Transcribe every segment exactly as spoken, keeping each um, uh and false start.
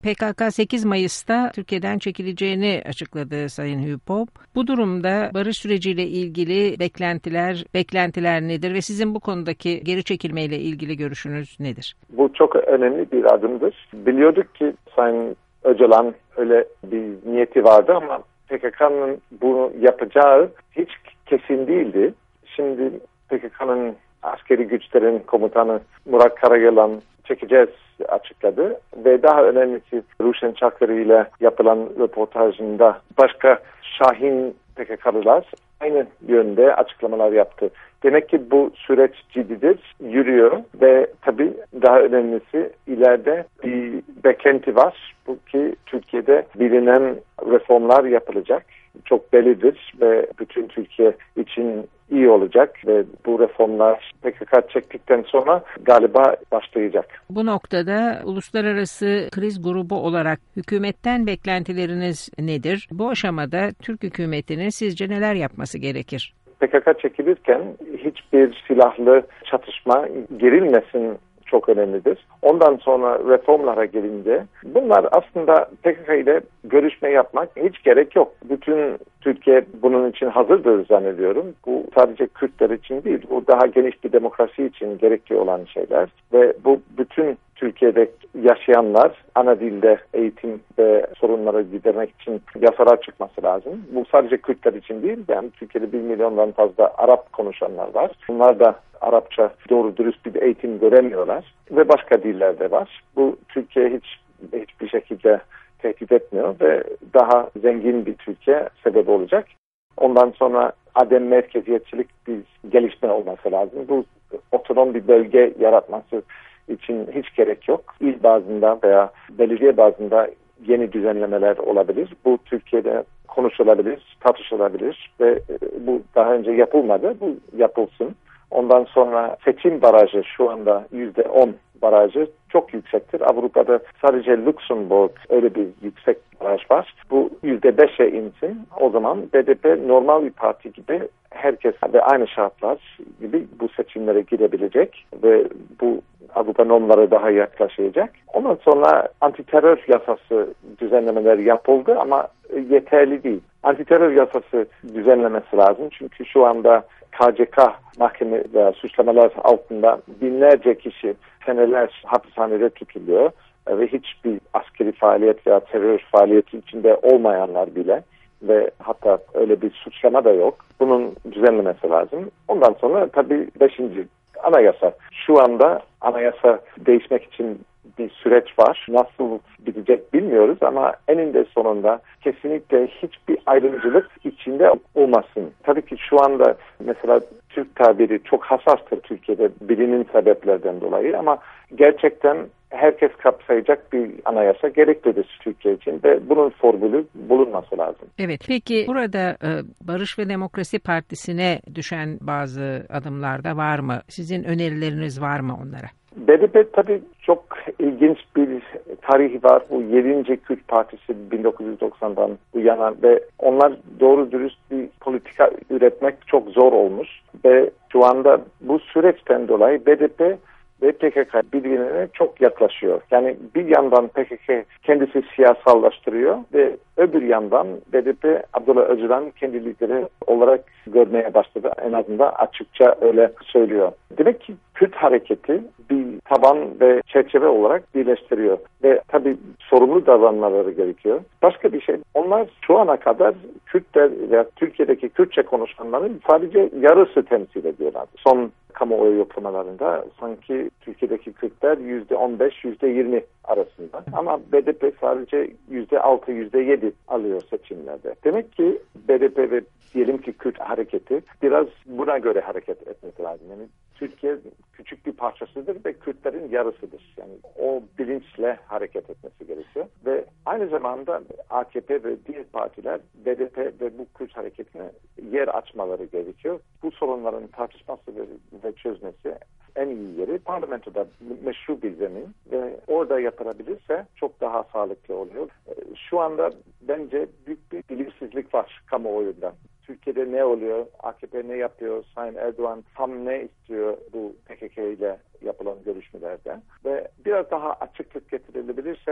P K K sekiz Mayıs'ta Türkiye'den çekileceğini açıkladı Sayın Hüpop. Bu durumda barış süreciyle ilgili beklentiler, beklentiler nedir ve sizin bu konudaki geri çekilmeyle ilgili görüşünüz nedir? Bu çok önemli bir adımdır. Biliyorduk ki Sayın Öcalan öyle bir niyeti vardı ama P K K'nın bunu yapacağı hiç kesin değildi. Şimdi P K K'nın askeri güçlerin komutanı Murat Karayılan çekeceğiz açıkladı ve daha önemlisi Ruşen Çakırı ile yapılan röportajında başka Şahin P K K'lılar aynı yönde açıklamalar yaptı. Demek ki bu süreç ciddidir, yürüyor ve tabii daha önemlisi ileride bir beklenti var. Bu ki Türkiye'de bilinen reformlar yapılacak. Çok bellidir ve bütün Türkiye için iyi olacak ve bu reformlar P K K çektikten sonra galiba başlayacak. Bu noktada uluslararası kriz grubu olarak hükümetten beklentileriniz nedir? Bu aşamada Türk hükümetinin sizce neler yapması gerekir? P K K çekilirken hiçbir silahlı çatışma gerilmesin çok önemlidir. Ondan sonra reformlara gelince bunlar aslında P K K ile görüşme yapmak hiç gerek yok. Bütün Türkiye bunun için hazırdır zannediyorum. Bu sadece Kürtler için değil, bu daha geniş bir demokrasi için gerekli olan şeyler ve bu bütün Türkiye'de yaşayanlar ana dilde eğitim ve sorunları gidermek için yasalar çıkması lazım. Bu sadece Kürtler için değil, yani Türkiye'de bir milyondan fazla Arap konuşanlar var. Bunlar da Arapça doğru dürüst bir eğitim göremiyorlar ve başka dillerde var. Bu Türkiye hiç hiçbir şekilde tehdit etmiyor ve daha zengin bir Türkiye sebebi olacak. Ondan sonra adem merkeziyetçilik bir gelişme olması lazım. Bu otonom bir bölge yaratması için hiç gerek yok. İl bazında veya belediye bazında yeni düzenlemeler olabilir. Bu Türkiye'de konuşulabilir, tartışılabilir ve bu daha önce yapılmadı. Bu yapılsın. Ondan sonra seçim barajı şu anda yüzde on barajı çok yüksektir. Avrupa'da sadece Luxemburg öyle bir yüksek baraj var. Bu yüzde beşe insin. O zaman B D P normal bir parti gibi herkes ve aynı şartlar gibi bu seçimlere girebilecek ve bu Avrupa normları daha yaklaşacak. Ondan sonra antiterör yasası düzenlemeler yapıldı ama yeterli değil. Antiterör yasası düzenlemesi lazım. Çünkü şu anda K C K mahkeme veya suçlamalar altında binlerce kişi seneler hapishanede tutuluyor ve hiçbir askeri faaliyet veya terör faaliyeti içinde olmayanlar bile ve hatta öyle bir suçlama da yok. Bunun düzenlemesi lazım. Ondan sonra tabii beşinci anayasa. Şu anda anayasa değişmek için bir süreç var. Nasıl bitecek bilmiyoruz ama eninde sonunda kesinlikle hiçbir ayrımcılık içinde olmasın. Tabii ki şu anda mesela Türk tabiri çok hassastır Türkiye'de bilinen sebeplerden dolayı ama gerçekten herkes kapsayacak bir anayasa gereklidir Türkiye için ve bunun formülü bulunması lazım. Evet, peki burada e, Barış ve Demokrasi Partisi'ne düşen bazı adımlar da var mı? Sizin önerileriniz var mı onlara? B D P tabii çok ilginç bir tarihi var. Bu yedinci Kürt Partisi bin dokuz yüz doksandan bu yana ve onlar doğru dürüst bir politika üretmek çok zor olmuş. Ve şu anda bu süreçten dolayı B D P ve P K K birbirine çok yaklaşıyor. Yani bir yandan P K K kendisi siyasallaştırıyor ve öbür yandan B D P Abdullah Öcalan kendi lideri olarak görmeye başladı. En azından açıkça öyle söylüyor. Demek ki Kürt hareketi bir taban ve çerçeve olarak birleştiriyor. Ve tabii sorumlu davranmaları gerekiyor. Başka bir şey, onlar şu ana kadar Kürtler veya Türkiye'deki Kürtçe konuşanların sadece yarısı temsil ediyorlar. Son kamuoyu yoklamalarında sanki Türkiye'deki Kürtler yüzde on beş yüzde yirmi arasında. Ama B D P sadece yüzde altı yüzde yedi alıyor seçimlerde. Demek ki B D P ve diyelim ki Kürt hareketi biraz buna göre hareket etmesi lazım. Yani Türkiye küçük bir parçasıdır ve Kürtlerin yarısıdır. Yani o bilinçle hareket etmesi gerekiyor. Ve aynı zamanda A K P ve diğer partiler B D P ve bu Kürt hareketine yer açmaları gerekiyor. Bu sorunların tartışması ve, ve çözmesi en iyi yeri parlamentoda meşru bir zemin ve orada yapılabilirse çok daha sağlıklı oluyor. Şu anda bence büyük bir belirsizlik var kamuoyunda. Türkiye'de ne oluyor? A K P ne yapıyor? Sayın Erdoğan tam ne istiyor bu P K K ile yapılan görüşmelerde? Ve biraz daha açıklık getirilebilirse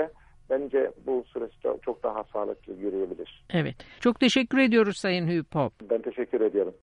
bence bu süreç çok, çok daha sağlıklı yürüyebilir. Evet. Çok teşekkür ediyoruz Sayın Hugh Pope. Ben teşekkür ediyorum.